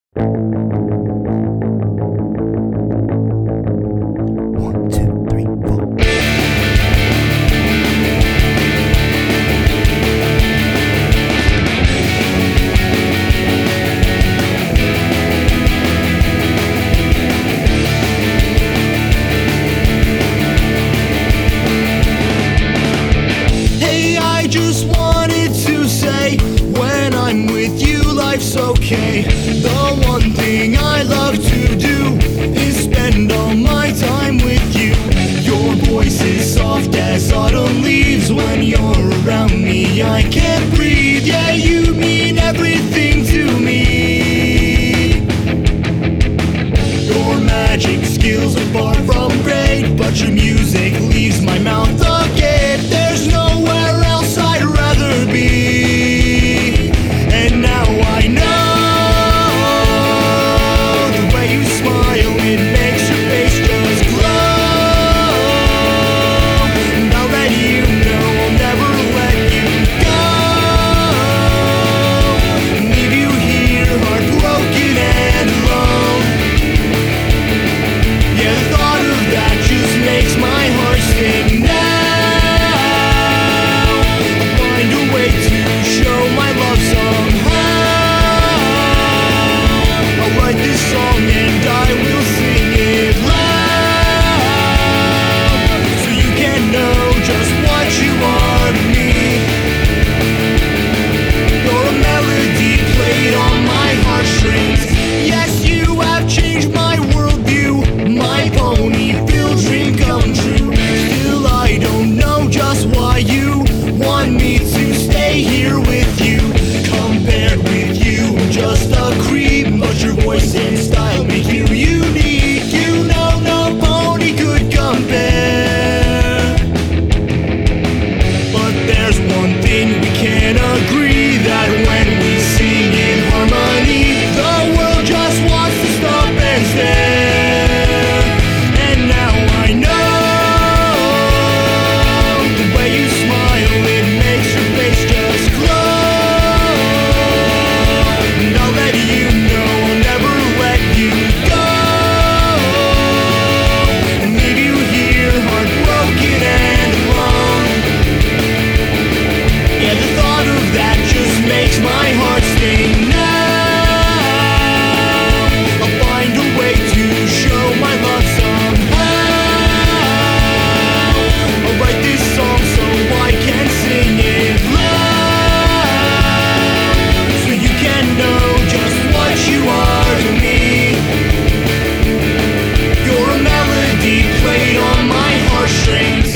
One, two, three, four. Hey, I just wanted to say, when I'm with you, life's okay. The one thing I love to do is spend all my time with you. Your voice is soft as autumn leaves. When you're around me, I can't breathe. Yeah, you mean everything to me. Your magic skills are far from great, but your music leaves my mouth agape. There's nowhere else I'd rather be. And now I know the way you smile, it makes your face just glow. And I'll let you know I'll never let you go. And leave you here heartbroken and alone. Yeah, the thought of that just makes my heart sing now. I'll find a way to show my love somehow. I'll write this song and I will sing it loud, so you can know just what you are to me. You're a melody played on my heartstrings. Yes, you have changed my worldview, my pony-filled dream come true. Still, I don't know just why you want me to stay here with you. Compared with you, I'm just a creep, but your voice and style make you unique. You know no pony could compare. But there's one thing we can agree, that when we sing in harmony, the world just wants to stop and stare. And now I know the way you smile, it makes your face just glow. And I'll let you know I'll never let you go. And leave you here heartbroken and alone. Yeah, the thought of that just makes my heart sting now. I'll find a way to show my love somehow. I'll write this song so I can sing it loud, so you can know just what you are to me. You're a melody played on my heartstrings.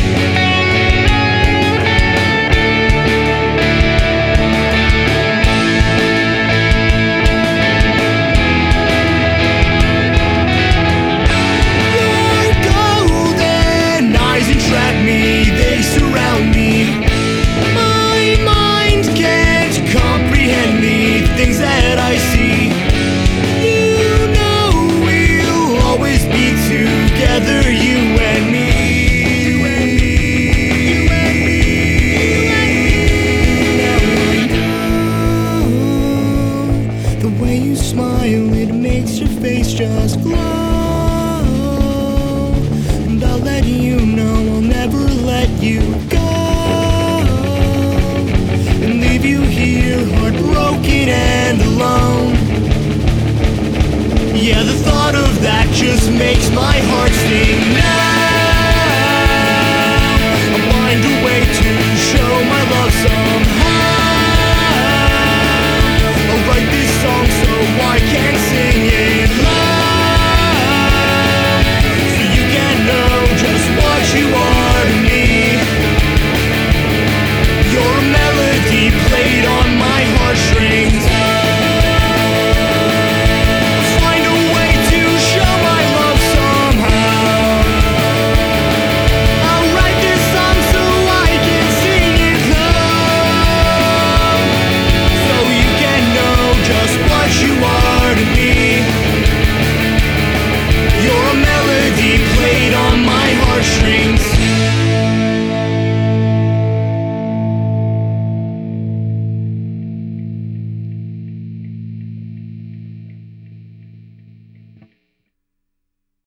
Your golden eyes entrap me, they surround me. My mind can't comprehend the things that I see. You know we'll always be together, you and me. Now I know the way you smile, it makes your face just glow. And I'll let you know I'll never let you go. And leave you here heartbroken and alone. Yeah, the thought of that just makes my heart sting now.